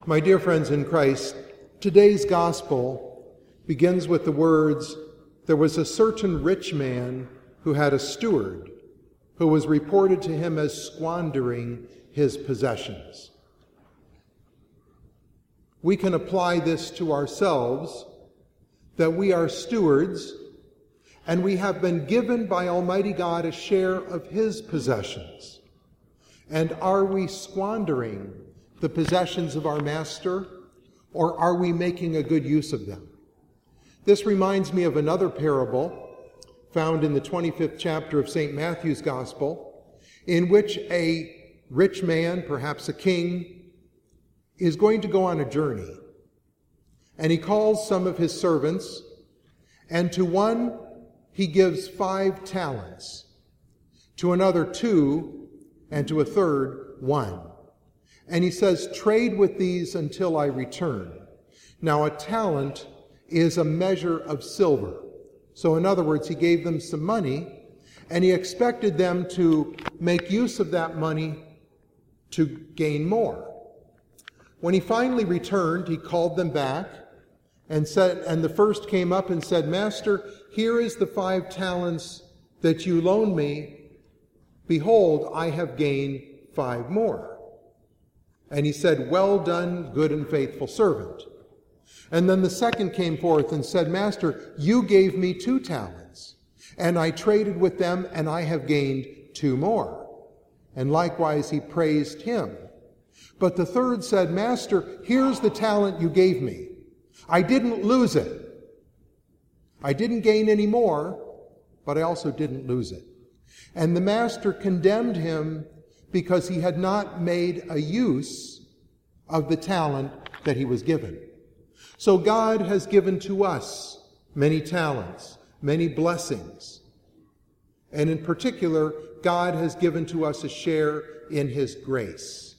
My dear friends in Christ, today's gospel begins with the words, "There was a certain rich man who had a steward, who was reported to him as squandering his possessions." We can apply this to ourselves, that we are stewards, and we have been given by Almighty God a share of His possessions. And are we squandering the possessions of our Master, or are we making a good use of them? This reminds me of another parable found in the 25th chapter of St. Matthew's Gospel, in which a rich man, perhaps a king, is going to go on a journey. And he calls some of his servants, and to one he gives 5 talents, to another 2, and to a third 1. And he says, "Trade with these until I return." Now, a talent is a measure of silver. So in other words, he gave them some money, and he expected them to make use of that money to gain more. When he finally returned, he called them back and the first came up and said, "Master, here is the 5 talents that you loaned me. Behold, I have gained 5 more. And he said, "Well done, good and faithful servant." And then the second came forth and said, "Master, you gave me 2 talents, and I traded with them, and I have gained 2 more. And likewise he praised him. But the third said, "Master, here's the talent you gave me. I didn't lose it. I didn't gain any more, but I also didn't lose it." And the master condemned him because he had not made a use of the talent that he was given. So God has given to us many talents, many blessings. And in particular, God has given to us a share in His grace.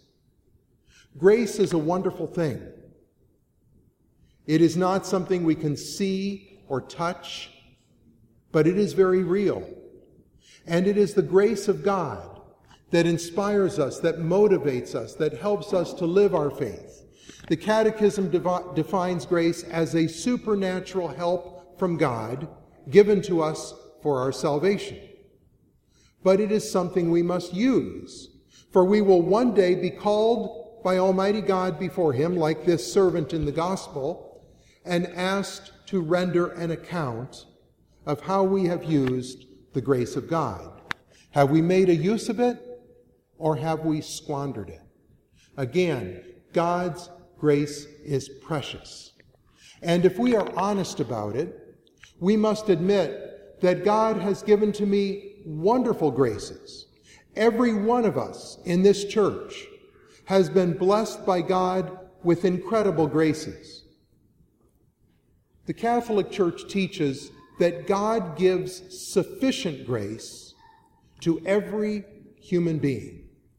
Grace is a wonderful thing. It is not something we can see or touch, but it is very real. And it is the grace of God that inspires us, that motivates us, that helps us to live our faith. The Catechism defines grace as a supernatural help from God given to us for our salvation. But it is something we must use, for we will one day be called by Almighty God before Him, like this servant in the Gospel, and asked to render an account of how we have used the grace of God. Have we made a use of it, or have we squandered it? Again, God's grace is precious. And if we are honest about it, we must admit that God has given to me wonderful graces. Every one of us in this church has been blessed by God with incredible graces. The Catholic Church teaches that God gives sufficient grace to every human being.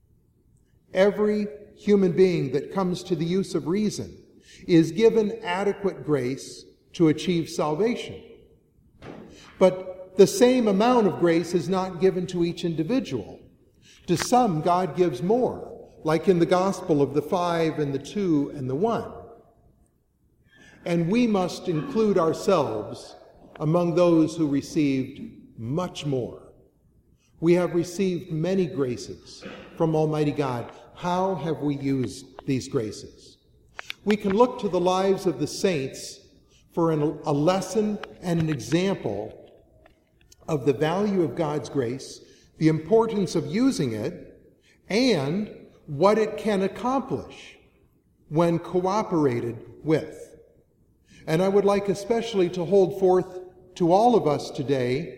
Every human being that comes to the use of reason is given adequate grace to achieve salvation. But the same amount of grace is not given to each individual. To some, God gives more, like in the gospel of the 5 and the 2 and the 1. And we must include ourselves among those who received much more. We have received many graces from Almighty God. How have we used these graces? We can look to the lives of the saints for a lesson and an example of the value of God's grace, the importance of using it, and what it can accomplish when cooperated with. And I would like especially to hold forth to all of us today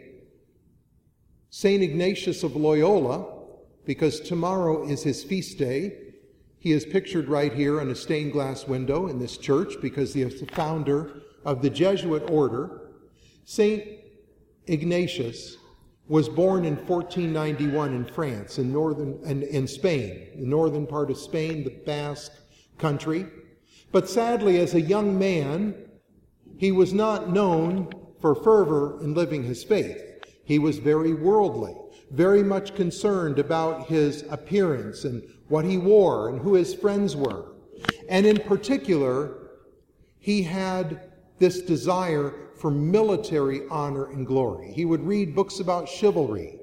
St. Ignatius of Loyola, because tomorrow is his feast day. He is pictured right here on a stained glass window in this church because he is the founder of the Jesuit order. St. Ignatius was born in 1491 in France, in Spain, the northern part of Spain, the Basque country. But sadly, as a young man, he was not known for fervor in living his faith. He was very worldly, very much concerned about his appearance and what he wore and who his friends were. And in particular, he had this desire for military honor and glory. He would read books about chivalry.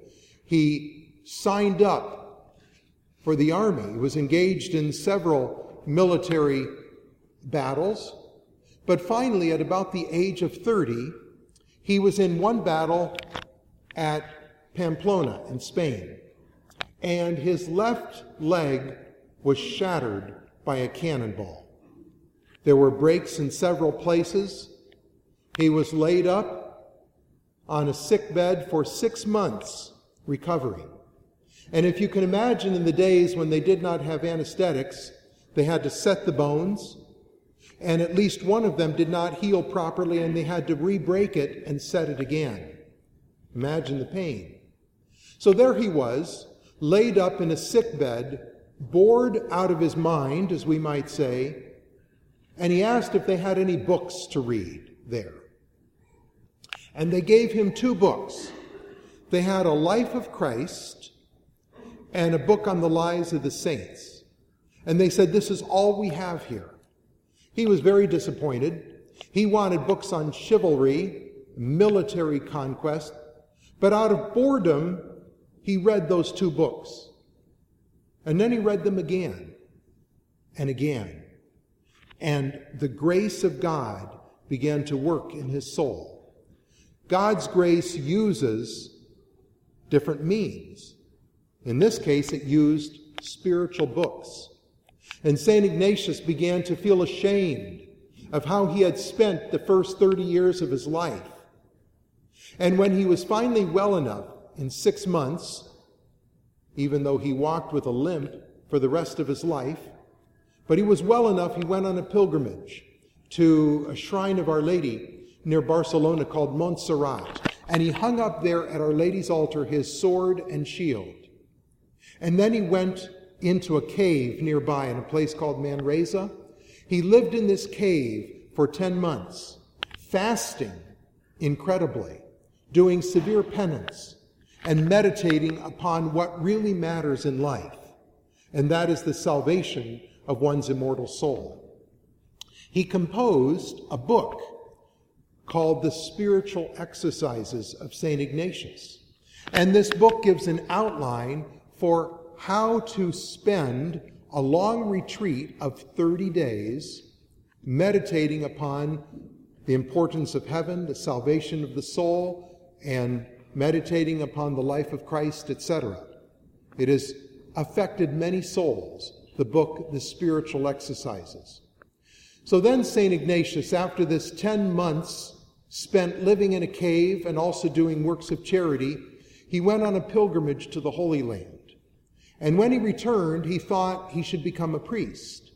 He signed up for the army. He was engaged in several military battles. But finally, at about the age of 30, he was in one battle at Pamplona in Spain, and his left leg was shattered by a cannonball. There were breaks in several places. He was laid up on a sick bed for 6 months, recovering. And if you can imagine, in the days when they did not have anesthetics, they had to set the bones, and at least one of them did not heal properly, and they had to re-break it and set it again. Imagine the pain. So there he was, laid up in a sick bed, bored out of his mind, as we might say, and he asked if they had any books to read there. And they gave him 2 books. They had a Life of Christ and a book on the lives of the saints. And they said, "This is all we have here." He was very disappointed. He wanted books on chivalry, military conquest, but out of boredom, he read those 2 books. And then he read them again and again. And the grace of God began to work in his soul. God's grace uses different means. In this case, it used spiritual books. And St. Ignatius began to feel ashamed of how he had spent the first 30 years of his life. And when he was finally well enough, in 6 months, even though he walked with a limp for the rest of his life, but he was well enough, he went on a pilgrimage to a shrine of Our Lady near Barcelona called Montserrat. And he hung up there at Our Lady's altar his sword and shield. And then he went into a cave nearby in a place called Manresa. He lived in this cave for 10 months, fasting incredibly, doing severe penance, and meditating upon what really matters in life, and that is the salvation of one's immortal soul. He composed a book called The Spiritual Exercises of St. Ignatius. And this book gives an outline for how to spend a long retreat of 30 days meditating upon the importance of heaven, the salvation of the soul, and meditating upon the life of Christ, etc. It has affected many souls, the book, The Spiritual Exercises. So then St. Ignatius, after this 10 months spent living in a cave and also doing works of charity, he went on a pilgrimage to the Holy Land. And when he returned, he thought he should become a priest.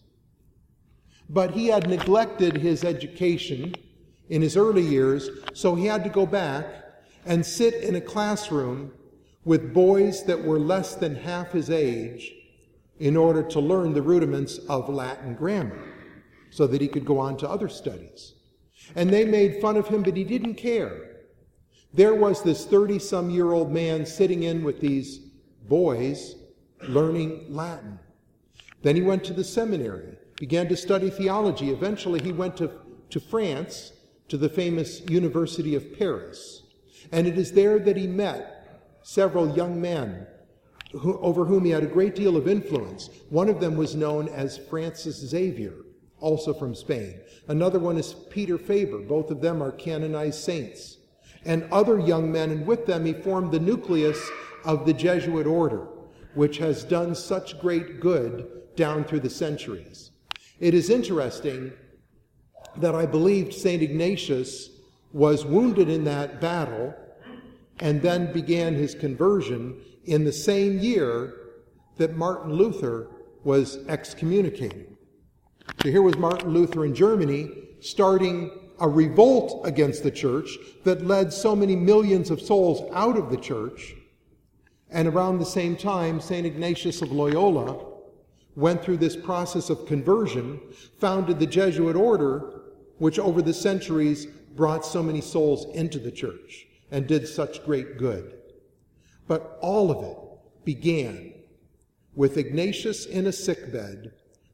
But he had neglected his education in his early years, so he had to go back and sit in a classroom with boys that were less than half his age in order to learn the rudiments of Latin grammar so that he could go on to other studies. And they made fun of him, but he didn't care. There was this 30-some-year-old man sitting in with these boys learning Latin. Then he went to the seminary, began to study theology. Eventually he went to France, to the famous University of Paris. And it is there that he met several young men over whom he had a great deal of influence. One of them was known as Francis Xavier, also from Spain. Another one is Peter Faber. Both of them are canonized saints. And other young men, and with them he formed the nucleus of the Jesuit order, which has done such great good down through the centuries. It is interesting that I believed St. Ignatius was wounded in that battle and then began his conversion in the same year that Martin Luther was excommunicated. So here was Martin Luther in Germany starting a revolt against the church that led so many millions of souls out of the church. And around the same time, St. Ignatius of Loyola went through this process of conversion, founded the Jesuit order, which over the centuries brought so many souls into the church and did such great good. But all of it began with Ignatius in a sickbed,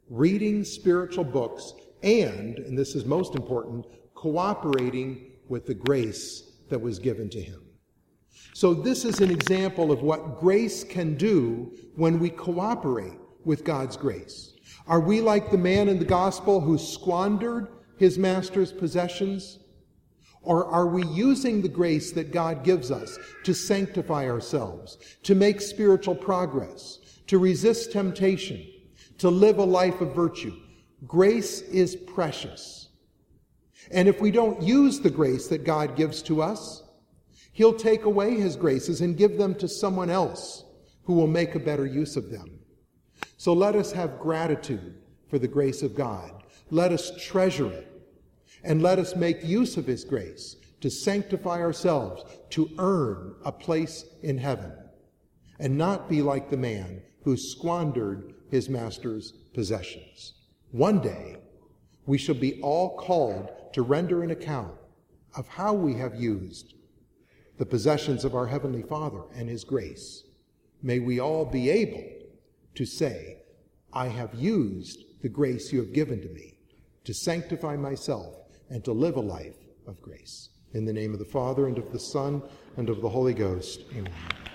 reading spiritual books, and this is most important, cooperating with the grace that was given to him. So this is an example of what grace can do when we cooperate with God's grace. Are we like the man in the gospel who squandered his master's possessions? Or are we using the grace that God gives us to sanctify ourselves, to make spiritual progress, to resist temptation, to live a life of virtue? Grace is precious. And if we don't use the grace that God gives to us, he'll take away his graces and give them to someone else who will make a better use of them. So let us have gratitude for the grace of God. Let us treasure it. And let us make use of his grace to sanctify ourselves, to earn a place in heaven, and not be like the man who squandered his master's possessions. One day, we shall be all called to render an account of how we have used the possessions of our Heavenly Father and his grace. May we all be able to say, I have used the grace you have given to me to sanctify myself and to live a life of grace. In the name of the Father, and of the Son, and of the Holy Ghost. Amen.